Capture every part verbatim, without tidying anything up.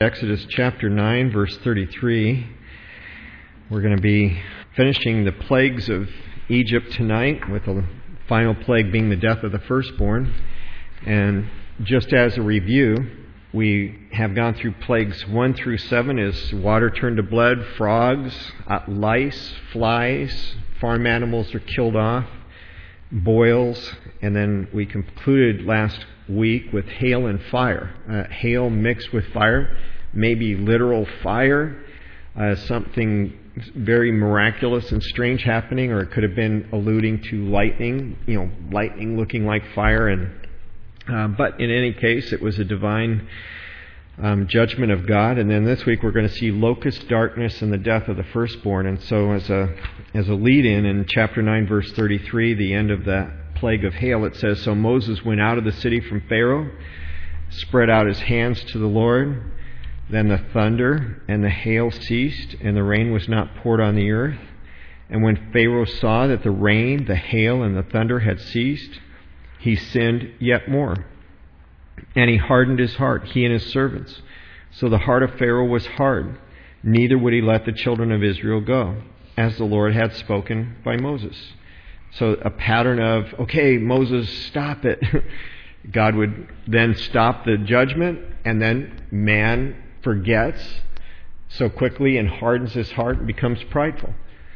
Exodus chapter nine, verse thirty-three. We're going to be finishing the plagues of Egypt tonight, with the final plague being the death of the firstborn. And just as a review, we have gone through plagues one through seven as water turned to blood, frogs, uh, lice, flies, farm animals are killed off, boils, and then we concluded last week with hail and fire. Uh, hail mixed with fire, maybe literal fire, uh, something very miraculous and strange happening, or it could have been alluding to lightning, you know, lightning looking like fire. And uh, but in any case, it was a divine um, judgment of God. And then this week we're going to see locust darkness and the death of the firstborn. And so as a as a lead-in in chapter nine, verse thirty-three, the end of that plague of hail, it says, "So Moses went out of the city from Pharaoh, spread out his hands to the Lord. Then the thunder and the hail ceased, and the rain was not poured on the earth. And when Pharaoh saw that the rain, the hail, and the thunder had ceased, he sinned yet more. And he hardened his heart, he and his servants. So the heart of Pharaoh was hard, neither would he let the children of Israel go, as the Lord had spoken by Moses." So a pattern of, okay, Moses, stop it. God would then stop the judgment, and then man forgets so quickly and hardens his heart and becomes prideful.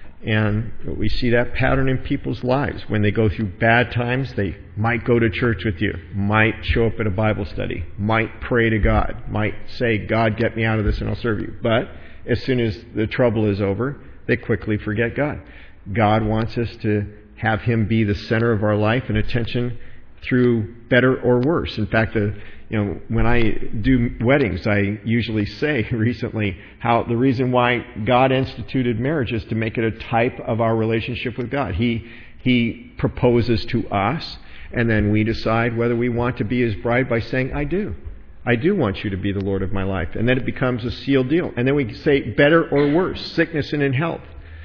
And we see that pattern in people's lives. When they go through bad times, they might go to church with you, might show up at a Bible study, might pray to God, might say, "God, get me out of this and I'll serve you." But as soon as the trouble is over, they quickly forget God. God wants us to have Him be the center of our life and attention through better or worse. In fact, the You know, when I do weddings, I usually say recently how the reason why God instituted marriage is to make it a type of our relationship with God. He He proposes to us, and then we decide whether we want to be His bride by saying, "I do. I do want you to be the Lord of my life." And then it becomes a sealed deal. And then we say better or worse, sickness and in health.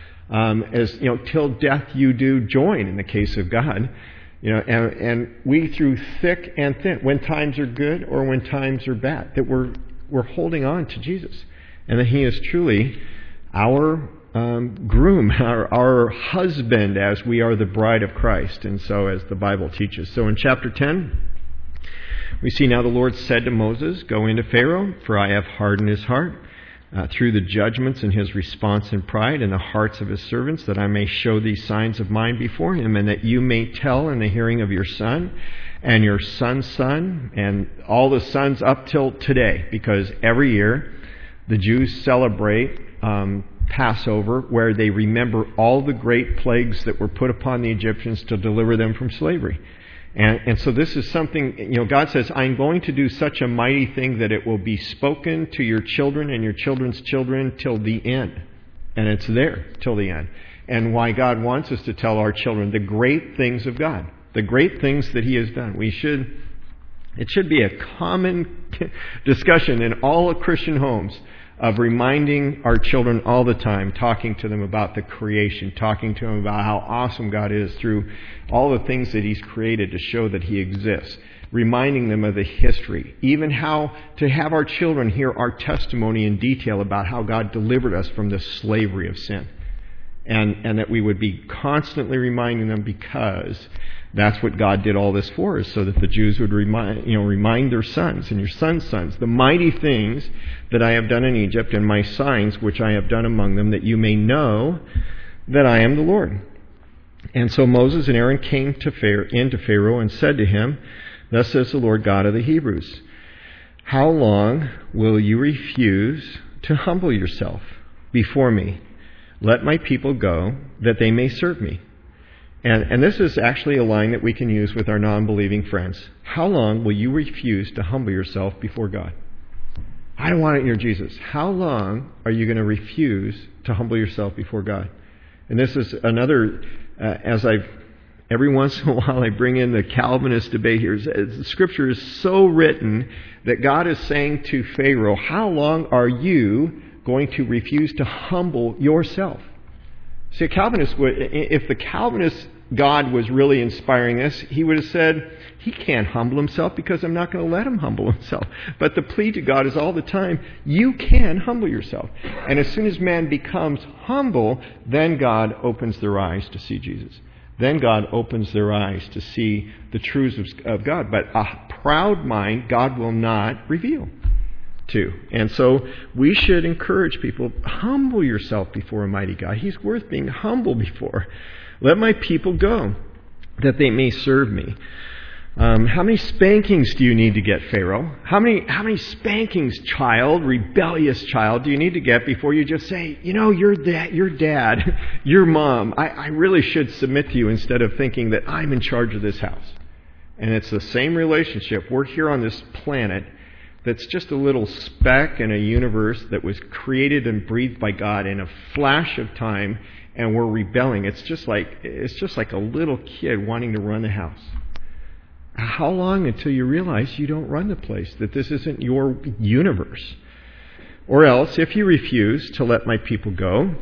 Um, as you know, till death you do join in the case of God. You know, and, and we through thick and thin, when times are good or when times are bad, that we're we're holding on to Jesus, and that He is truly our um, groom, our our husband, as we are the bride of Christ, and so as the Bible teaches. So in chapter ten, we see, "Now the Lord said to Moses, 'Go into Pharaoh, for I have hardened his heart Uh, through the judgments and his response in pride in the hearts of his servants, that I may show these signs of mine before him, and that you may tell in the hearing of your son and your son's son and all the sons up till today,'" because every year the Jews celebrate um, Passover, where they remember all the great plagues that were put upon the Egyptians to deliver them from slavery. And, and so this is something, you know, God says, "I'm going to do such a mighty thing that it will be spoken to your children and your children's children till the end." And it's there till the end. And why God wants us to tell our children the great things of God, the great things that He has done. We should, it should be a common discussion in all Christian homes of reminding our children all the time, talking to them about the creation, talking to them about how awesome God is through all the things that He's created to show that He exists, reminding them of the history, even how to have our children hear our testimony in detail about how God delivered us from the slavery of sin. And, and that we would be constantly reminding them, because that's what God did all this for us, so that the Jews would remind, you know, remind their sons and your sons' sons, "The mighty things that I have done in Egypt, and my signs which I have done among them, that you may know that I am the Lord." And so Moses and Aaron came to Pharaoh, into Pharaoh and said to him, "Thus says the Lord God of the Hebrews, how long will you refuse to humble yourself before me? Let my people go, that they may serve me." And, and this is actually a line that we can use with our non-believing friends. How long will you refuse to humble yourself before God? I don't want it near Jesus. How long are you going to refuse to humble yourself before God? And this is another, uh, as I've, every once in a while I bring in the Calvinist debate here. The Scripture is so written that God is saying to Pharaoh, how long are you going to refuse to humble yourself? See, a Calvinist would, if the Calvinist God was really inspiring this, he would have said, he can't humble himself because I'm not going to let him humble himself. But the plea to God is all the time, you can humble yourself. And as soon as man becomes humble, then God opens their eyes to see Jesus. Then God opens their eyes to see the truths of, of God. But a proud mind, God will not reveal to. And so we should encourage people, humble yourself before a mighty God. He's worth being humble before. Let my people go, that they may serve me. Um, how many spankings do you need to get, Pharaoh? How many how many spankings, child, rebellious child, do you need to get before you just say, you know, your dad, your dad, your mom, I, I really should submit to you, instead of thinking that I'm in charge of this house. And it's the same relationship. We're here on this planet that's just a little speck in a universe that was created and breathed by God in a flash of time, and we're rebelling. It's just like it's just like a little kid wanting to run the house. How long until you realize you don't run the place, that this isn't your universe? Or else, if you refuse to let my people go,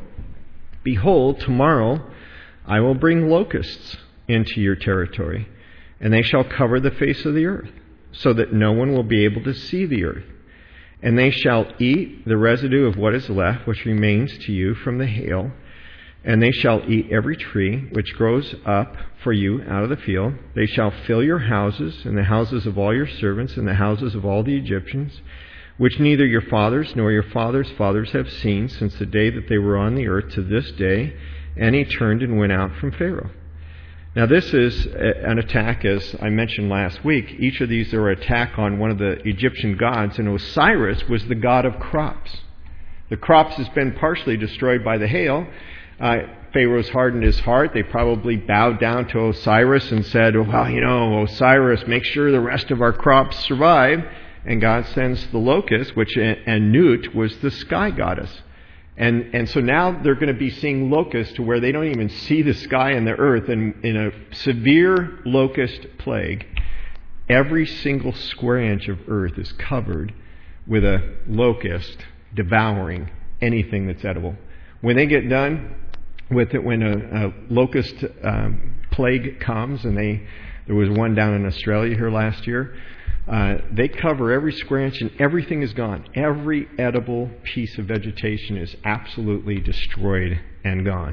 behold, tomorrow I will bring locusts into your territory, and they shall cover the face of the earth, so that no one will be able to see the earth. And they shall eat the residue of what is left, which remains to you from the hail, and they shall eat every tree which grows up for you out of the field. They shall fill your houses, and the houses of all your servants, and the houses of all the Egyptians, which neither your fathers nor your fathers' fathers have seen since the day that they were on the earth to this day. And he turned and went out from Pharaoh. Now this is an attack, as I mentioned last week. Each of these are an attack on one of the Egyptian gods, and Osiris was the god of crops. The crops has been partially destroyed by the hail. Uh, Pharaoh's hardened his heart. They probably bowed down to Osiris and said, well, you know, Osiris, make sure the rest of our crops survive. And God sends the locust, which, and Nut was the sky goddess. And and so now they're going to be seeing locusts to where they don't even see the sky and the earth. And in a severe locust plague, every single square inch of earth is covered with a locust devouring anything that's edible. When they get done with it, when a, a locust um, plague comes, and they there was one down in Australia here last year, uh, they cover every square inch and everything is gone. Every edible piece of vegetation is absolutely destroyed and gone.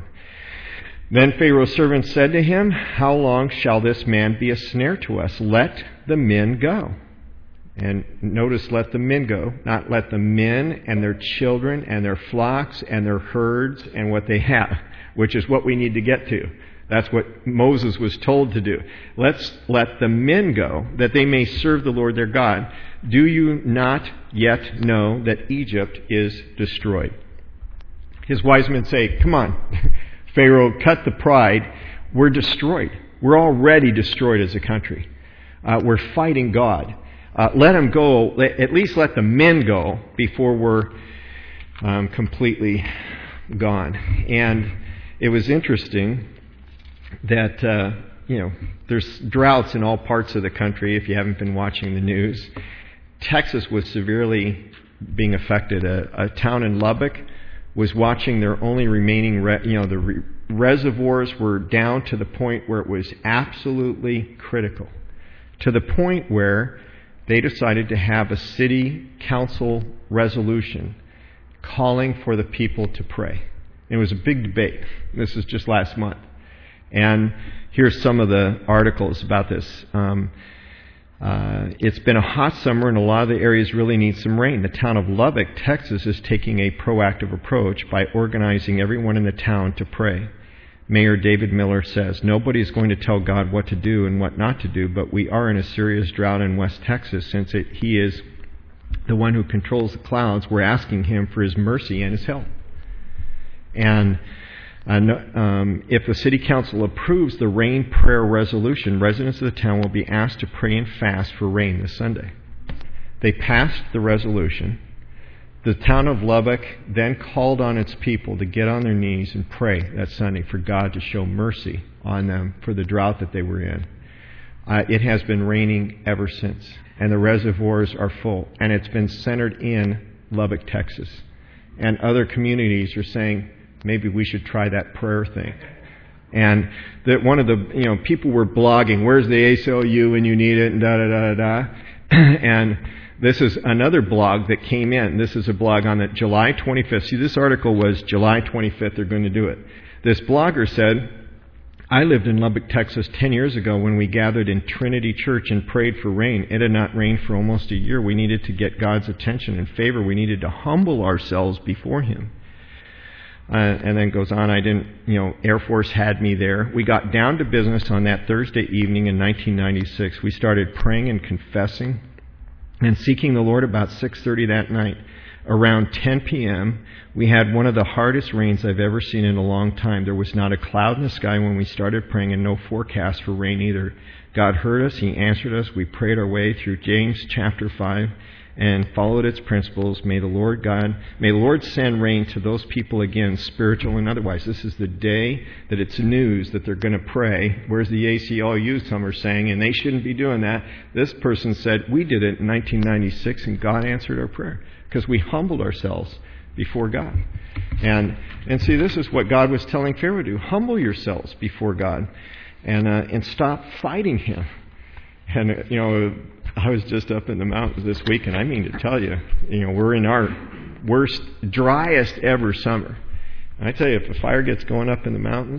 Then Pharaoh's servants said to him, how long shall this man be a snare to us? Let the men go. And notice, let the men go, not let the men and their children and their flocks and their herds and what they have, which is what we need to get to. That's what Moses was told to do. Let's let the men go, that they may serve the Lord their God. Do you not yet know that Egypt is destroyed? His wise men say, come on, Pharaoh, cut the pride. We're destroyed. We're already destroyed as a country. Uh, we're fighting God. Uh, let them go, let, at least let the men go before we're um, completely gone. And it was interesting that, uh, you know, there's droughts in all parts of the country if you haven't been watching the news. Texas was severely being affected. A, a town in Lubbock was watching their only remaining, re- you know, the re- reservoirs were down to the point where it was absolutely critical. To the point where they decided to have a city council resolution calling for the people to pray. It was a big debate. This is just last month. And here's some of the articles about this. Um, uh, it's been a hot summer and a lot of the areas really need some rain. The town of Lubbock, Texas is taking a proactive approach by organizing everyone in the town to pray. Mayor David Miller says, nobody is going to tell God what to do and what not to do, but we are in a serious drought in West Texas since it, He is the one who controls the clouds. We're asking Him for His mercy and His help. And uh, um, if the city council approves the rain prayer resolution, residents of the town will be asked to pray and fast for rain this Sunday. They passed the resolution. The town of Lubbock then called on its people to get on their knees and pray that Sunday for God to show mercy on them for the drought that they were in. Uh, it has been raining ever since, and the reservoirs are full, and it's been centered in Lubbock, Texas. And other communities are saying, maybe we should try that prayer thing. And that one of the, you know, people were blogging, where's the A C L U when you need it, and da da da da da. And this is another blog that came in. This is a blog on the July twenty-fifth. See, this article was July twenty-fifth, they're going to do it. This blogger said, I lived in Lubbock, Texas ten years ago when we gathered in Trinity Church and prayed for rain. It had not rained for almost a year. We needed to get God's attention and favor. We needed to humble ourselves before Him. Uh, and then goes on, I didn't, you know, Air Force had me there. We got down to business on that Thursday evening in nineteen ninety-six. We started praying and confessing and seeking the Lord about six thirty that night. Around ten p.m., we had one of the hardest rains I've ever seen in a long time. There was not a cloud in the sky when we started praying, and no forecast for rain either. God heard us. He answered us. We prayed our way through James chapter five and followed its principles. May the Lord God, may the Lord send rain to those people again, spiritual and otherwise. This is the day that it's news that they're going to pray. Where's the A C L U? Some are saying, and they shouldn't be doing that. This person said, we did it in nineteen ninety-six, and God answered our prayer because we humbled ourselves before God. And and see, this is what God was telling Pharaoh to do. Humble yourselves before God and uh, and stop fighting Him. And, uh, you know, I was just up in the mountains this week, and I mean to tell you, you know, we're in our worst, driest ever summer. And I tell you, if a fire gets going up in the mountains,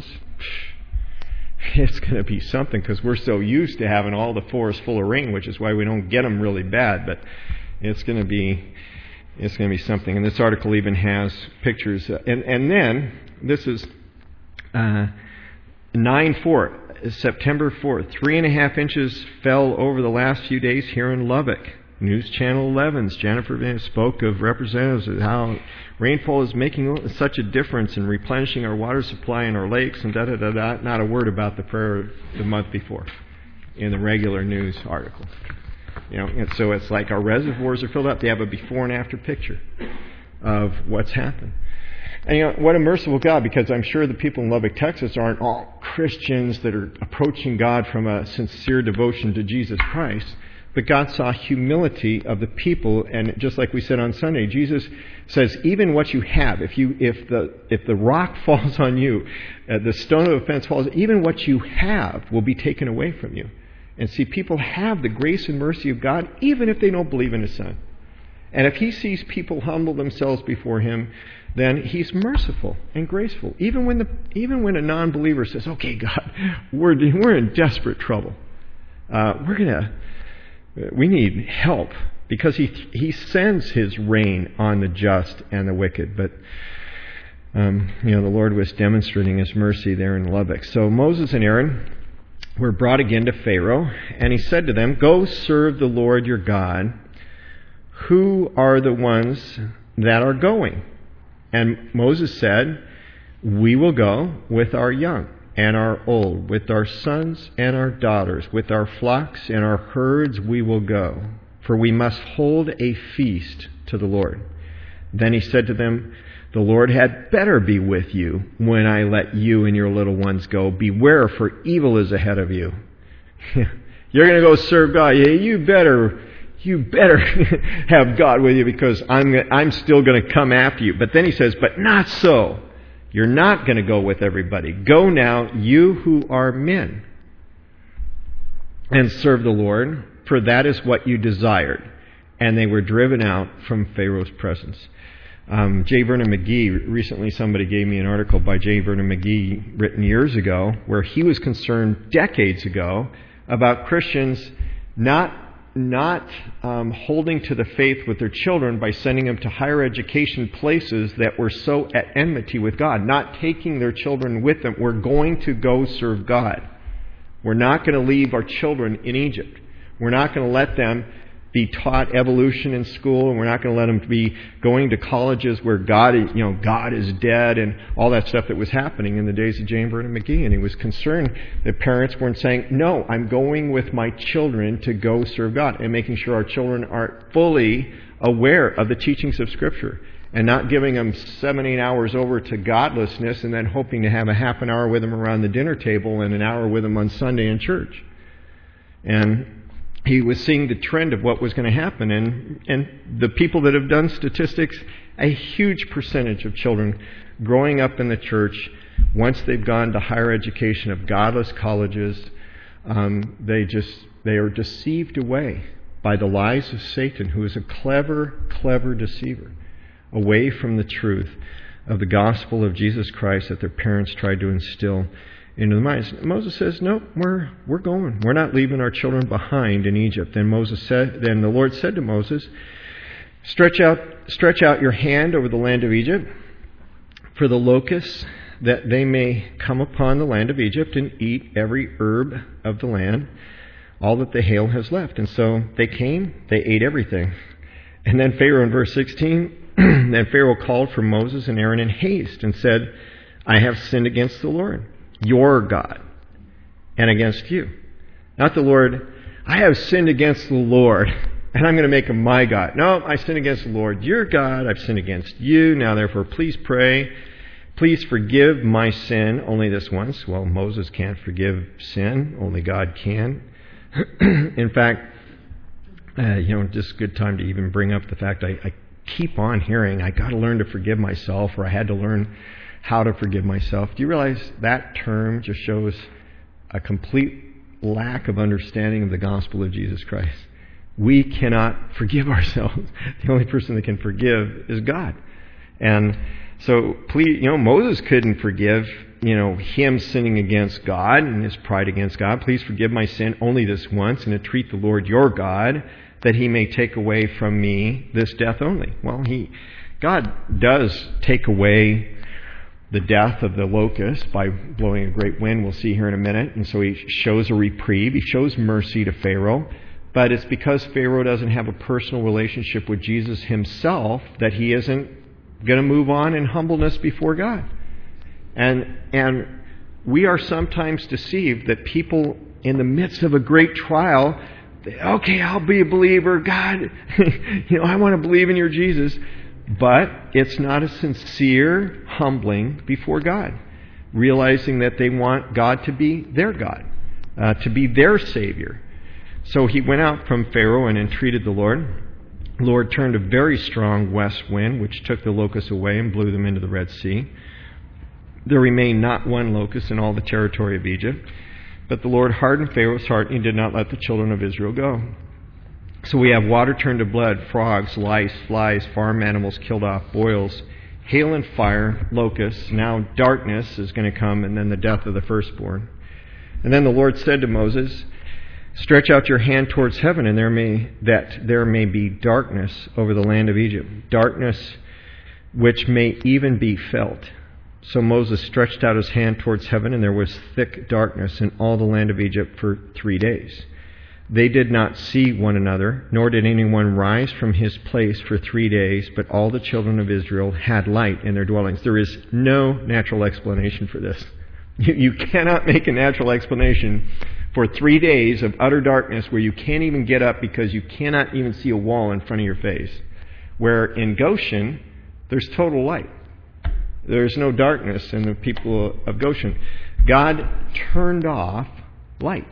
it's going to be something because we're so used to having all the forest full of rain, which is why we don't get them really bad. But it's going to be, it's going to be something. And this article even has pictures. Uh, and and then this is uh, nine four. September fourth, three and a half inches fell over the last few days here in Lubbock. News Channel eleven's Jennifer Van spoke of representatives of how rainfall is making such a difference in replenishing our water supply in our lakes and da da da da. Not a word about the prayer the month before in the regular news article. You know, and so it's like our reservoirs are filled up. They have a before and after picture of what's happened. And you know, what a merciful God, because I'm sure the people in Lubbock, Texas aren't all Christians that are approaching God from a sincere devotion to Jesus Christ. But God saw humility of the people, and just like we said on Sunday, Jesus says, even what you have, if you if the if the rock falls on you, uh, the stone of offense falls, even what you have will be taken away from you. And see, people have the grace and mercy of God, even if they don't believe in His Son. And if He sees people humble themselves before Him, then He's merciful and graceful. Even when the even when a non-believer says, "Okay, God, we're we're in desperate trouble. Uh, we're gonna we need help," because He He sends His rain on the just and the wicked. But um, you know, the Lord was demonstrating His mercy there in Lubbock. So Moses and Aaron were brought again to Pharaoh, and he said to them, "Go serve the Lord your God. Who are the ones that are going?" And Moses said, "We will go with our young and our old, with our sons and our daughters, with our flocks and our herds we will go, for we must hold a feast to the Lord." Then he said to them, "The Lord had better be with you when I let you and your little ones go. Beware, for evil is ahead of you." You're going to go serve God. Yeah, you better... You better have God with you, because I'm I'm still going to come after you. But then he says, but not so. You're not going to go with everybody. Go now, you who are men, and serve the Lord, for that is what you desired. And they were driven out from Pharaoh's presence. Um, J. Vernon McGee, recently somebody gave me an article by J. Vernon McGee written years ago, where he was concerned decades ago about Christians not not um, holding to the faith with their children by sending them to higher education places that were so at enmity with God, not taking their children with them. We're going to go serve God. We're not going to leave our children in Egypt. We're not going to let them be taught evolution in school, and we're not going to let them be going to colleges where God is, you know, God is dead and all that stuff that was happening in the days of James Vernon McGee. And he was concerned that parents weren't saying, "No, I'm going with my children to go serve God," and making sure our children are fully aware of the teachings of Scripture, and not giving them seven, eight hours over to godlessness and then hoping to have a half an hour with them around the dinner table and an hour with them on Sunday in church. And he was seeing the trend of what was going to happen. And, and the people that have done statistics, a huge percentage of children growing up in the church, once they've gone to higher education of godless colleges, um, they just they are deceived away by the lies of Satan, who is a clever, clever deceiver, away from the truth of the gospel of Jesus Christ that their parents tried to instill into the minds. Moses says, "No, we're we're going. We're not leaving our children behind in Egypt." Then Moses said, then the Lord said to Moses, "Stretch out, stretch out your hand over the land of Egypt for the locusts, that they may come upon the land of Egypt and eat every herb of the land, all that the hail has left." And so they came, they ate everything. And then Pharaoh in verse sixteen, then Pharaoh called for Moses and Aaron in haste and said, "I have sinned against the Lord, your God, and against you." Not the Lord, "I have sinned against the Lord, and I'm going to make him my God." No, I sinned against the Lord, your God. I've sinned against you. Now therefore, please pray. Please forgive my sin only this once. Well, Moses can't forgive sin. Only God can. In fact, uh, you know, just a good time to even bring up the fact I, I keep on hearing, I got to learn to forgive myself, or I had to learn how to forgive myself. Do you realize that term just shows a complete lack of understanding of the gospel of Jesus Christ? We cannot forgive ourselves. The only person that can forgive is God. And so, please, you know, Moses couldn't forgive, you know, him sinning against God and his pride against God. "Please forgive my sin only this once, and entreat the Lord your God, that he may take away from me this death only." Well, he, God does take away the death of the locust by blowing a great wind, we'll see here in a minute. And so he shows a reprieve. He shows mercy to Pharaoh. But it's because Pharaoh doesn't have a personal relationship with Jesus himself that he isn't going to move on in humbleness before God. And and we are sometimes deceived that people in the midst of a great trial, they, okay, I'll be a believer. God, you know, I want to believe in your Jesus. But it's not a sincere humbling before God, realizing that they want God to be their God, uh, to be their Savior. So he went out from Pharaoh and entreated the Lord. The Lord turned a very strong west wind, which took the locusts away and blew them into the Red Sea. There remained not one locust in all the territory of Egypt. But the Lord hardened Pharaoh's heart, and he did not let the children of Israel go. So we have water turned to blood, frogs, lice, flies, farm animals killed off, boils, hail and fire, locusts. Now darkness is going to come, and then the death of the firstborn. And then the Lord said to Moses, "Stretch out your hand towards heaven, and there may that there may be darkness over the land of Egypt, darkness which may even be felt." So Moses stretched out his hand towards heaven, and there was thick darkness in all the land of Egypt for three days. They did not see one another, nor did anyone rise from his place for three days, but all the children of Israel had light in their dwellings. There is no natural explanation for this. You, you cannot make a natural explanation for three days of utter darkness where you can't even get up because you cannot even see a wall in front of your face. Where in Goshen, there's total light. There's no darkness in the people of Goshen. God turned off light.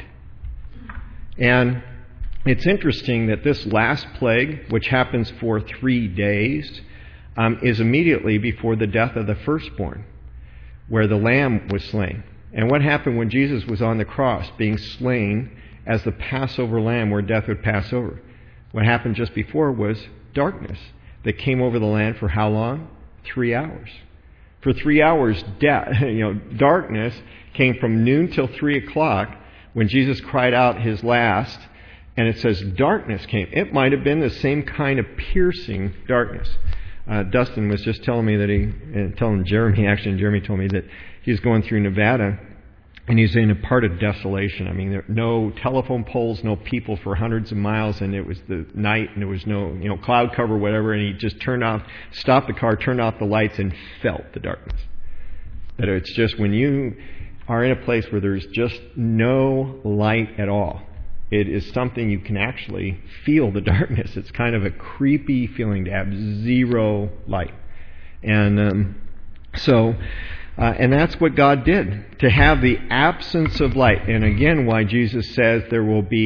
And it's interesting that this last plague, which happens for three days, um, is immediately before the death of the firstborn, where the lamb was slain. And what happened when Jesus was on the cross, being slain as the Passover lamb where death would pass over? What happened just before was darkness that came over the land for how long? Three hours. For three hours, death, you know, darkness came from noon till three o'clock when Jesus cried out his last, and it says darkness came. It might have been the same kind of piercing darkness. Uh, Dustin was just telling me that he, uh, telling Jeremy, actually, and Jeremy told me that he was going through Nevada, and he's in a part of desolation. I mean, there no telephone poles, no people for hundreds of miles, and it was the night, and there was no, you know, cloud cover, whatever, and he just turned off, stopped the car, turned off the lights, and felt the darkness. That it's just when you are in a place where there's just no light at all, it is something you can actually feel the darkness. It's kind of a creepy feeling to have zero light. And um, so, uh, and that's what God did, to have the absence of light. And again, why Jesus says there will be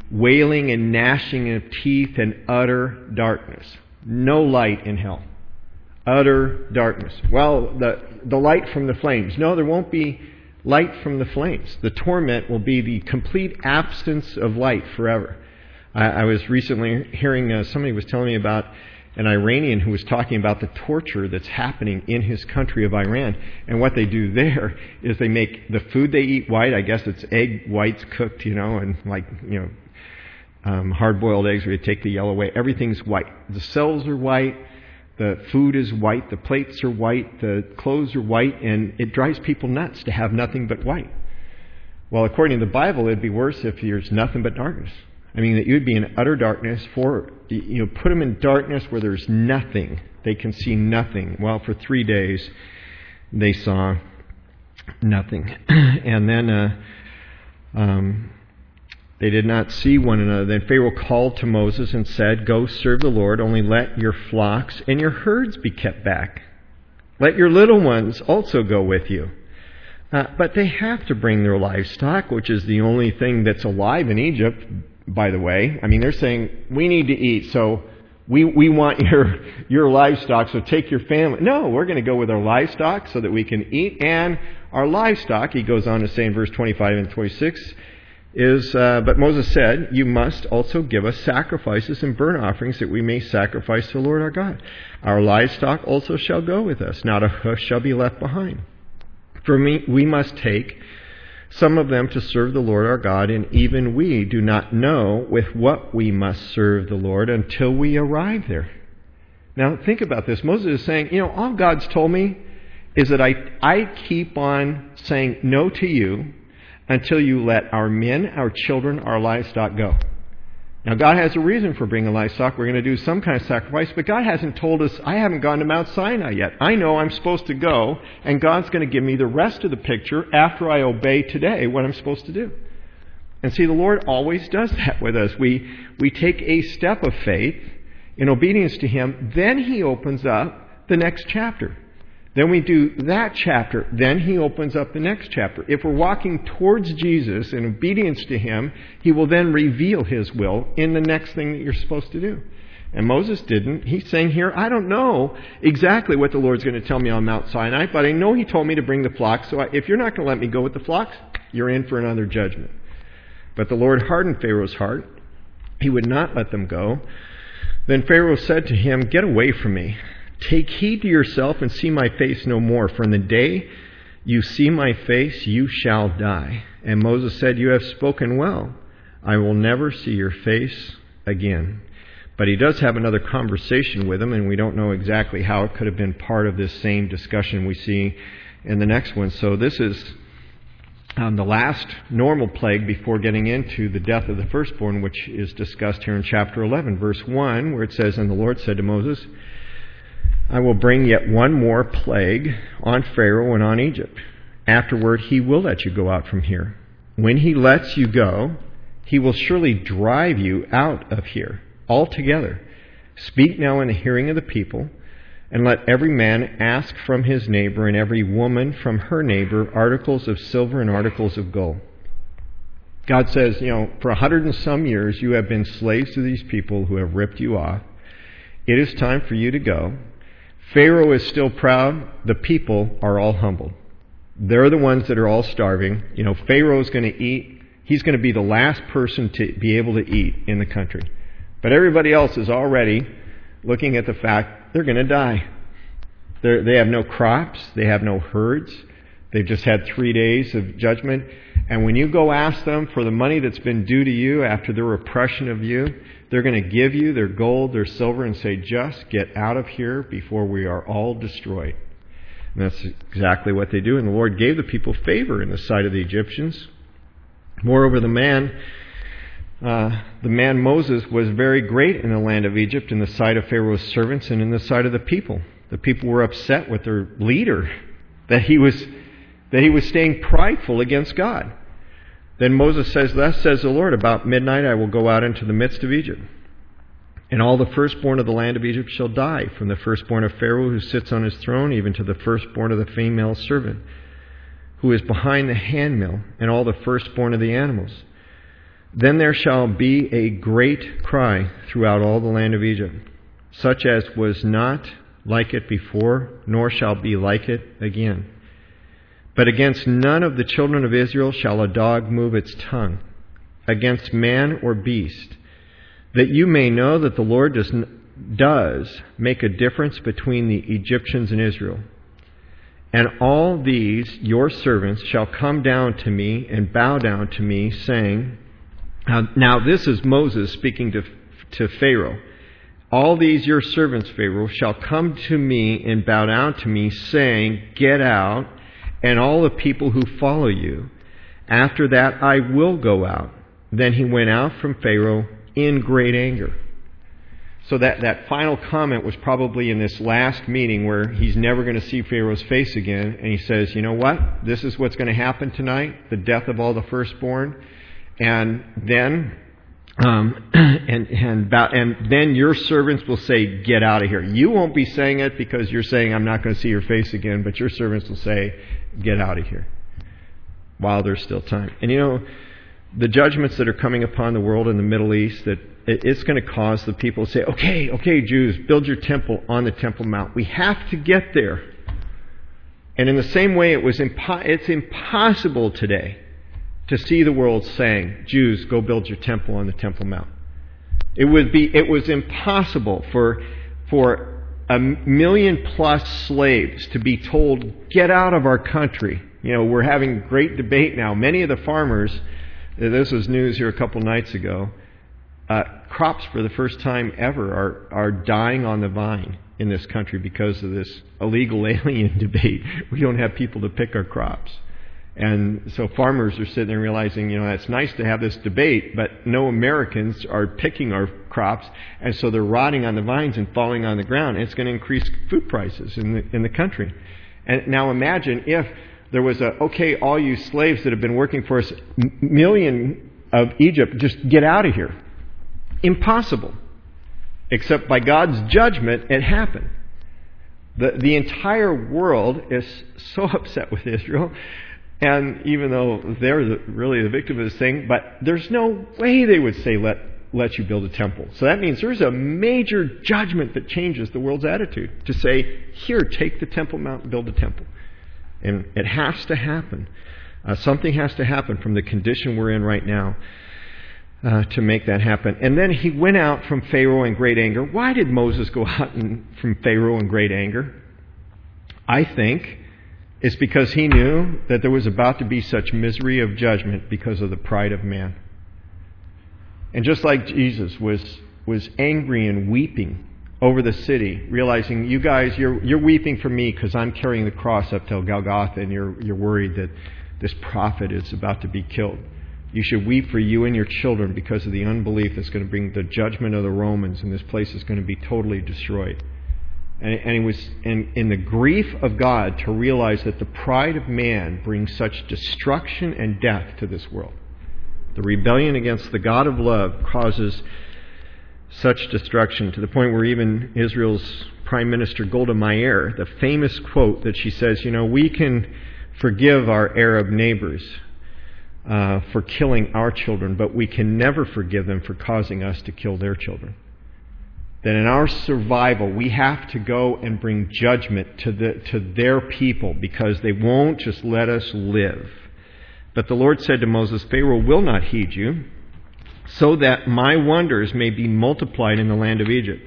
wailing and gnashing of teeth and utter darkness. No light in hell. Utter darkness. Well, the, the light from the flames. No, there won't be light from the flames. The torment will be the complete absence of light forever. I, I was recently hearing, uh, somebody was telling me about an Iranian who was talking about the torture that's happening in his country of Iran. And what they do there is they make the food they eat white. I guess it's egg whites cooked, you know, and like, you know, um, hard-boiled eggs where you take the yellow away. Everything's white. The cells are white. The food is white. The plates are white. The clothes are white. And it drives people nuts to have nothing but white. Well, according to the Bible, it'd be worse if there's nothing but darkness. I mean, that you would be in utter darkness for, you know, put them in darkness where there's nothing. They can see nothing. Well, for three days, they saw nothing. And then uh, um, they did not see one another. Then Pharaoh called to Moses and said, "Go serve the Lord, only let your flocks and your herds be kept back. Let your little ones also go with you." Uh, but they have to bring their livestock, which is the only thing that's alive in Egypt, by the way. I mean, they're saying, we need to eat, so we we want your your livestock, so take your family. No, we're going to go with our livestock so that we can eat. And our livestock, he goes on to say in verse twenty-five and twenty-six, is, uh, but Moses said, "You must also give us sacrifices and burnt offerings that we may sacrifice to the Lord our God. Our livestock also shall go with us. Not a hoof shall be left behind. For me, we must take some of them to serve the Lord our God, and even we do not know with what we must serve the Lord until we arrive there." Now, think about this. Moses is saying, you know, all God's told me is that I, I keep on saying no to you until you let our men, our children, our livestock go. Now, God has a reason for bringing livestock. We're going to do some kind of sacrifice, but God hasn't told us, I haven't gone to Mount Sinai yet. I know I'm supposed to go, and God's going to give me the rest of the picture after I obey today what I'm supposed to do. And see, the Lord always does that with us. We, we take a step of faith in obedience to Him, then He opens up the next chapter. Then we do that chapter. Then He opens up the next chapter. If we're walking towards Jesus in obedience to Him, He will then reveal His will in the next thing that you're supposed to do. And Moses didn't. He's saying here, I don't know exactly what the Lord's going to tell me on Mount Sinai, but I know He told me to bring the flocks. So if you're not going to let me go with the flocks, you're in for another judgment. But the Lord hardened Pharaoh's heart. He would not let them go. Then Pharaoh said to him, "Get away from me. Take heed to yourself and see my face no more, for in the day you see my face, you shall die." And Moses said, "You have spoken well. I will never see your face again." But he does have another conversation with him, and we don't know exactly how it could have been part of this same discussion we see in the next one. So this is um, the last normal plague before getting into the death of the firstborn, which is discussed here in chapter eleven, verse one, where it says, "And the Lord said to Moses, I will bring yet one more plague on Pharaoh and on Egypt. Afterward, he will let you go out from here. When he lets you go, he will surely drive you out of here altogether. Speak now in the hearing of the people, and let every man ask from his neighbor and every woman from her neighbor articles of silver and articles of gold." God says, you know, for a hundred and some years you have been slaves to these people who have ripped you off. It is time for you to go. Pharaoh is still proud. The people are all humbled. They're the ones that are all starving. You know, Pharaoh's going to eat. He's going to be the last person to be able to eat in the country. But everybody else is already looking at the fact they're going to die. They're, they have no crops. They have no herds. They've just had three days of judgment. And when you go ask them for the money that's been due to you after their oppression of you, they're going to give you their gold, their silver, and say, just get out of here before we are all destroyed. And that's exactly what they do. And the Lord gave the people favor in the sight of the Egyptians. Moreover, the man, uh, the man Moses was very great in the land of Egypt in the sight of Pharaoh's servants and in the sight of the people. The people were upset with their leader that he was that he was staying prideful against God. Then Moses says, "Thus says the Lord, about midnight I will go out into the midst of Egypt. And all the firstborn of the land of Egypt shall die, from the firstborn of Pharaoh who sits on his throne, even to the firstborn of the female servant who is behind the handmill, and all the firstborn of the animals. Then there shall be a great cry throughout all the land of Egypt, such as was not like it before, nor shall be like it again. But against none of the children of Israel shall a dog move its tongue, against man or beast, that you may know that the Lord does, does make a difference between the Egyptians and Israel. And all these your servants shall come down to me and bow down to me, saying," Now, now this is Moses speaking to, to Pharaoh. "All these your servants, Pharaoh, shall come to me and bow down to me, saying, 'Get out, and all the people who follow you. After that I will go out.' Then he went out from Pharaoh in great anger." So that, that final comment was probably in this last meeting where he's never going to see Pharaoh's face again. And he says, "You know what? This is what's going to happen tonight, the death of all the firstborn. And then, um, and and and then your servants will say, 'Get out of here.'" You won't be saying it because you're saying, "I'm not going to see your face again," but your servants will say, "Get out of here," while there's still time. And you know, the judgments that are coming upon the world in the Middle East, that it's going to cause the people to say, "Okay, okay, Jews, build your temple on the Temple Mount. We have to get there." And in the same way, it was impo- it's impossible today to see the world saying, "Jews, go build your temple on the Temple Mount." It would be, it was impossible for, for a million plus slaves to be told, "Get out of our country." You know, we're having great debate now. Many of the farmers, this was news here a couple nights ago, uh, crops for the first time ever are, are dying on the vine in this country because of this illegal alien debate. We don't have people to pick our crops. And so farmers are sitting there realizing, you know, it's nice to have this debate, but no Americans are picking our crops, and so they're rotting on the vines and falling on the ground, and it's going to increase food prices in the, in the country. And now imagine if there was a, "Okay, all you slaves that have been working for us, million of Egypt, just get out of here." Impossible. Except by God's judgment, it happened. The, the entire world is so upset with Israel. And even though they're the, really the victim of this thing, but there's no way they would say, let, let you build a temple. So that means there's a major judgment that changes the world's attitude to say, "Here, take the Temple Mount and build a temple." And it has to happen. Uh, something has to happen from the condition we're in right now uh, to make that happen. And then he went out from Pharaoh in great anger. Why did Moses go out in, from Pharaoh in great anger? I think it's because he knew that there was about to be such misery of judgment because of the pride of man. And just like Jesus was was angry and weeping over the city, realizing, "You guys, you're you're weeping for me because I'm carrying the cross up to Golgotha, and you're you're worried that this prophet is about to be killed. You should weep for you and your children because of the unbelief that's going to bring the judgment of the Romans, and this place is going to be totally destroyed." And, and it was in, in the grief of God to realize that the pride of man brings such destruction and death to this world. The rebellion against the God of love causes such destruction to the point where even Israel's Prime Minister Golda Meir, the famous quote that she says, "You know, we can forgive our Arab neighbors uh, for killing our children, but we can never forgive them for causing us to kill their children." That in our survival, we have to go and bring judgment to the to their people because they won't just let us live. But the Lord said to Moses, "Pharaoh will not heed you, so that my wonders may be multiplied in the land of Egypt."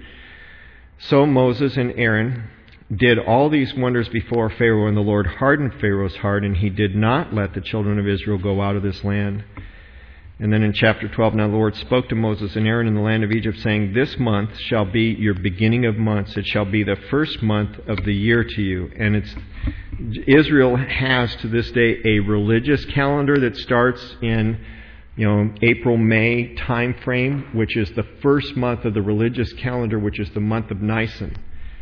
So Moses and Aaron did all these wonders before Pharaoh, and the Lord hardened Pharaoh's heart, and he did not let the children of Israel go out of this land. And then in chapter twelve, "Now the Lord spoke to Moses and Aaron in the land of Egypt, saying, 'This month shall be your beginning of months. It shall be the first month of the year to you.'" And it's Israel has to this day a religious calendar that starts in, you know, April, May time frame, which is the first month of the religious calendar, which is the month of Nisan.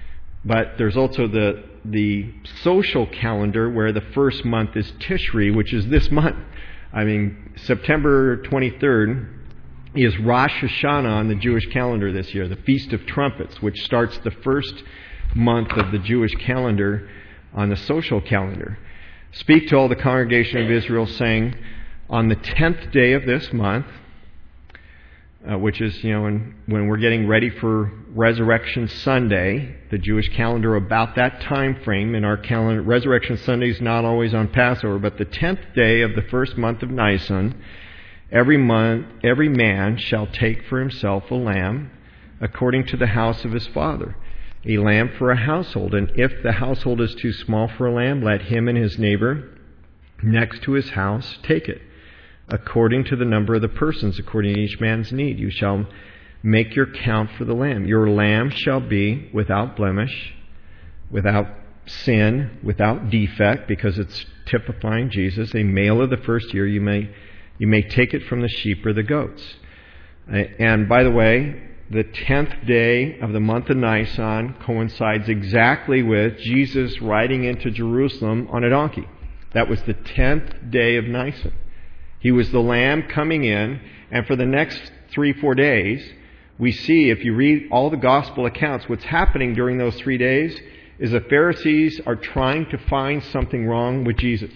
But there's also the the social calendar where the first month is Tishri, which is this month. I mean, September twenty-third is Rosh Hashanah on the Jewish calendar this year, the Feast of Trumpets, which starts the first month of the Jewish calendar on the social calendar. "Speak to all the congregation of Israel, saying, on the tenth day of this month, uh, which is, you know, when, when we're getting ready for Resurrection Sunday, the Jewish calendar about that time frame. In our calendar, Resurrection Sunday is not always on Passover, but the tenth day of the first month of Nisan, every month, every man shall take for himself a lamb according to the house of his father, a lamb for a household. And if the household is too small for a lamb, let him and his neighbor next to his house take it, according to the number of the persons, according to each man's need. You shall make your count for the lamb. Your lamb shall be without blemish, without sin, without defect, because it's typifying Jesus, a male of the first year. You may you may take it from the sheep or the goats. And by the way, the tenth day of the month of Nisan coincides exactly with Jesus riding into Jerusalem on a donkey. That was the tenth day of Nisan. He was the lamb coming in, and for the next three, four days, we see, if you read all the gospel accounts, what's happening during those three days is the Pharisees are trying to find something wrong with Jesus.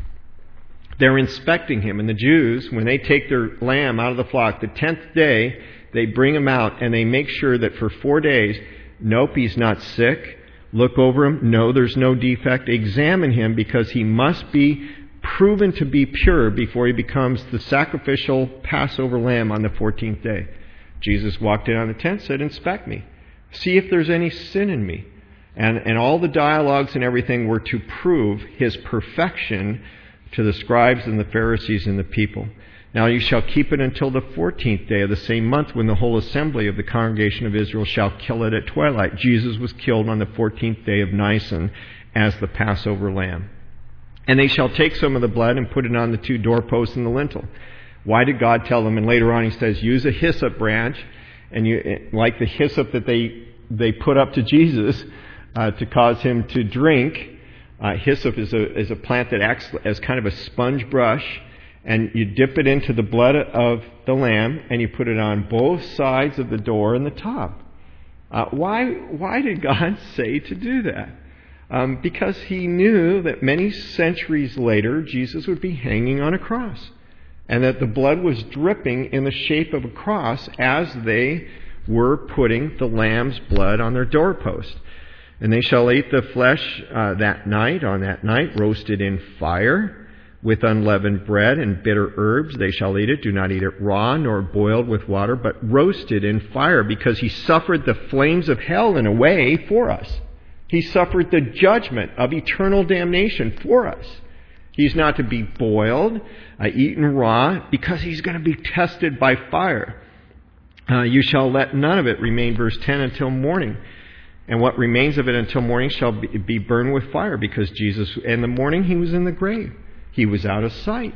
They're inspecting him, and the Jews, when they take their lamb out of the flock, the tenth day, they bring him out, and they make sure that for four days, nope, he's not sick. Look over him. No, there's no defect. Examine him, because he must be proven to be pure before he becomes the sacrificial Passover lamb on the fourteenth day. Jesus walked in on the tent, said, inspect me. See if there's any sin in me. And, and all the dialogues and everything were to prove his perfection to the scribes and the Pharisees and the people. Now you shall keep it until the fourteenth day of the same month, when the whole assembly of the congregation of Israel shall kill it at twilight. Jesus was killed on the fourteenth day of Nisan as the Passover lamb. And they shall take some of the blood and put it on the two doorposts and the lintel. Why did God tell them? And later on he says, use a hyssop branch, and you, like the hyssop that they they put up to Jesus uh, to cause him to drink. Uh, hyssop is a is a plant that acts as kind of a sponge brush. And you dip it into the blood of the lamb, and you put it on both sides of the door and the top. Uh, why, why did God say to do that? Um, because he knew that many centuries later, Jesus would be hanging on a cross, and that the blood was dripping in the shape of a cross as they were putting the lamb's blood on their doorpost. And they shall eat the flesh uh, that night, on that night, roasted in fire, with unleavened bread and bitter herbs. They shall eat it. Do not eat it raw, nor boiled with water, but roasted in fire, because he suffered the flames of hell in a way for us. He suffered the judgment of eternal damnation for us. He's not to be boiled, uh, eaten raw, because he's going to be tested by fire. Uh, you shall let none of it remain, verse ten, until morning. And what remains of it until morning shall be, be burned with fire, because Jesus, in the morning, he was in the grave. He was out of sight.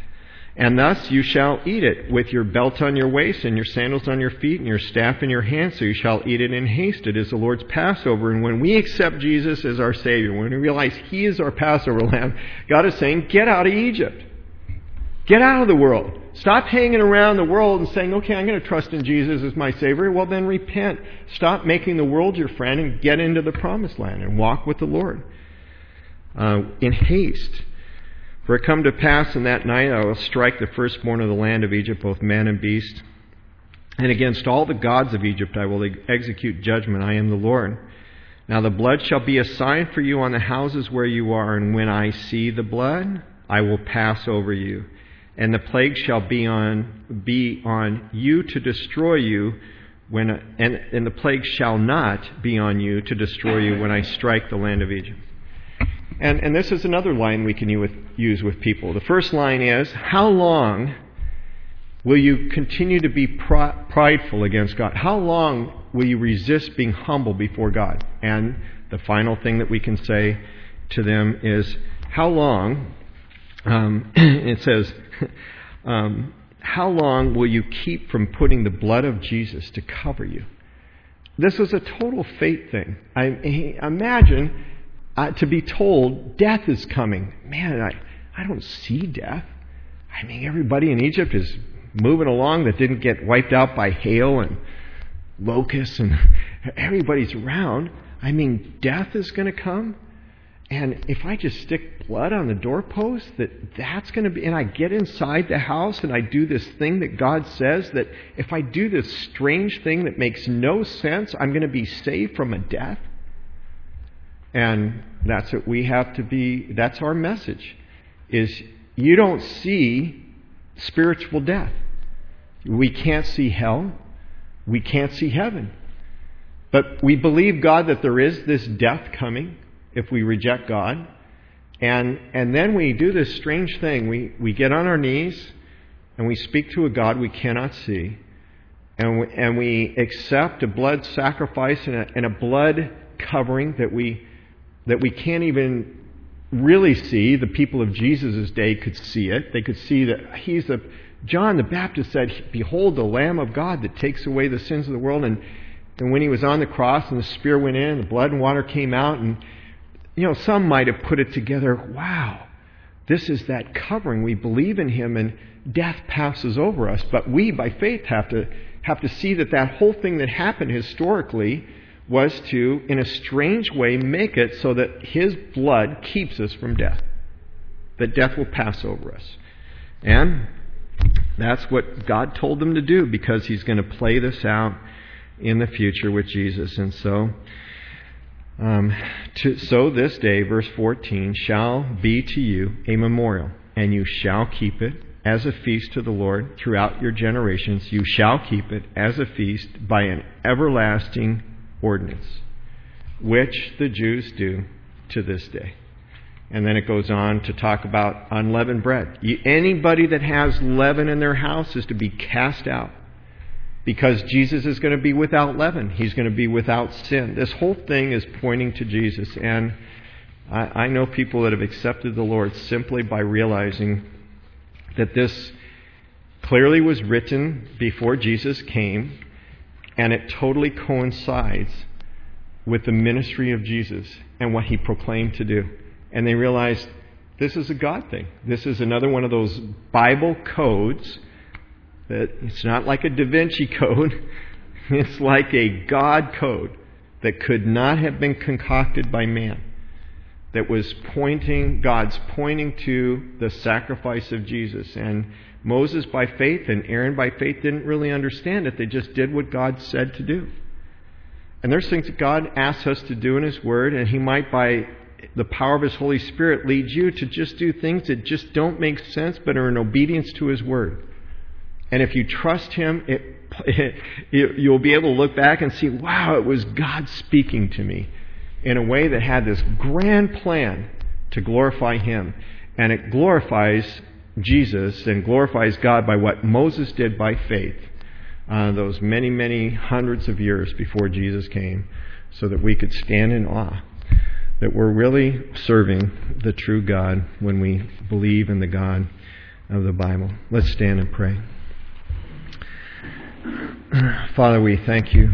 And thus you shall eat it, with your belt on your waist, and your sandals on your feet, and your staff in your hand. So you shall eat it in haste. It is the Lord's Passover. And when we accept Jesus as our Savior, when we realize he is our Passover lamb, God is saying, get out of Egypt. Get out of the world. Stop hanging around the world and saying, okay, I'm going to trust in Jesus as my Savior. Well, then repent. Stop making the world your friend and get into the promised land and walk with the Lord. Uh, in haste. For it come to pass in that night, I will strike the firstborn of the land of Egypt, both man and beast. And against all the gods of Egypt I will execute judgment. I am the Lord. Now the blood shall be a sign for you on the houses where you are. And when I see the blood, I will pass over you. And the plague shall be on be on you to destroy you. When and, and the plague shall not be on you to destroy you when I strike the land of Egypt. And, and this is another line we can use with people. The first line is, how long will you continue to be prideful against God? How long will you resist being humble before God? And the final thing that we can say to them is, how long, um, it says, um, how long will you keep from putting the blood of Jesus to cover you? This was a total fate thing. I imagine... Uh, to be told death is coming. Man, I, I don't see death. I mean, everybody in Egypt is moving along that didn't get wiped out by hail and locusts, and everybody's around. I mean, death is going to come. And if I just stick blood on the doorpost, that that's going to be, and I get inside the house and I do this thing that God says, that if I do this strange thing that makes no sense, I'm going to be saved from a death. And that's what we have to be, that's our message, is you don't see spiritual death. We can't see hell. We can't see heaven. But we believe, God, that there is this death coming if we reject God. And and then we do this strange thing. We, we get on our knees and we speak to a God we cannot see. And we, and we accept a blood sacrifice and a, and a blood covering that we that we can't even really see. The people of Jesus' day could see it. They could see that he's the... John the Baptist said, "Behold the Lamb of God that takes away the sins of the world." And, and when he was on the cross and the spear went in, the blood and water came out, and you know, some might have put it together, wow, this is that covering. We believe in him and death passes over us. But we, by faith, have to have to see that that whole thing that happened historically was to, in a strange way, make it so that his blood keeps us from death. That death will pass over us. And that's what God told them to do, because he's going to play this out in the future with Jesus. And so, um, to, so this day, verse fourteen, shall be to you a memorial, and you shall keep it as a feast to the Lord throughout your generations. You shall keep it as a feast by an everlasting ordinance, which the Jews do to this day. And then it goes on to talk about unleavened bread. Anybody that has leaven in their house is to be cast out, because Jesus is going to be without leaven. He's going to be without sin. This whole thing is pointing to Jesus. And I, I know people that have accepted the Lord simply by realizing that this clearly was written before Jesus came, and it totally coincides with the ministry of Jesus and what he proclaimed to do. And they realized this is a God thing. This is another one of those Bible codes that it's not like a Da Vinci code. It's like a God code that could not have been concocted by man. That was pointing, God's pointing to the sacrifice of Jesus. And Moses by faith and Aaron by faith didn't really understand it. They just did what God said to do. And there's things that God asks us to do in his word, and he might by the power of his Holy Spirit lead you to just do things that just don't make sense but are in obedience to his word. And if you trust him, it, it, you'll be able to look back and see, wow, it was God speaking to me in a way that had this grand plan to glorify him. And it glorifies Jesus and glorifies God by what Moses did by faith uh, those many, many hundreds of years before Jesus came, so that we could stand in awe that we're really serving the true God when we believe in the God of the Bible. Let's stand and pray. Father, we thank you.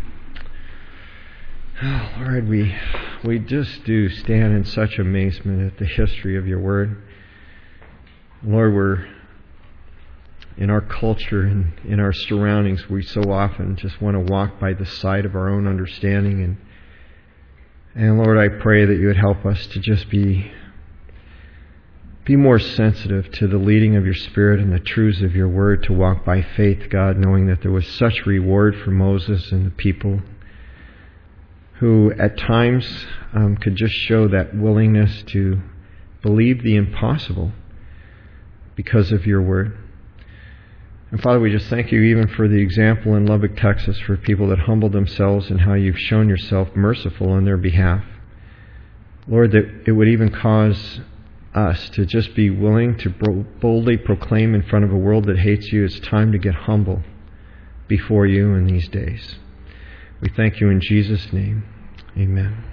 Oh, Lord, we we just do stand in such amazement at the history of your word. Lord, we're in our culture and in our surroundings, we so often just want to walk by the side of our own understanding. And And Lord, I pray that you would help us to just be be more sensitive to the leading of your Spirit and the truths of your word, to walk by faith, God, knowing that there was such reward for Moses and the people who at times um, could just show that willingness to believe the impossible because of your word. And Father, we just thank you even for the example in Lubbock, Texas, for people that humbled themselves and how you've shown yourself merciful on their behalf. Lord, that it would even cause us to just be willing to boldly proclaim in front of a world that hates you, it's time to get humble before you in these days. We thank you in Jesus' name. Amen.